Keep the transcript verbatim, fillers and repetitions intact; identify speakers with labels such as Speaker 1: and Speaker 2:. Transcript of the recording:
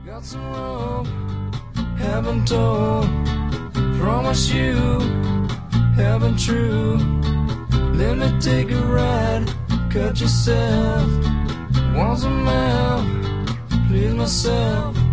Speaker 1: Got some rope, haven't told. Promise you, haven't true. Let me take a ride, cut yourself. Want some help, please myself.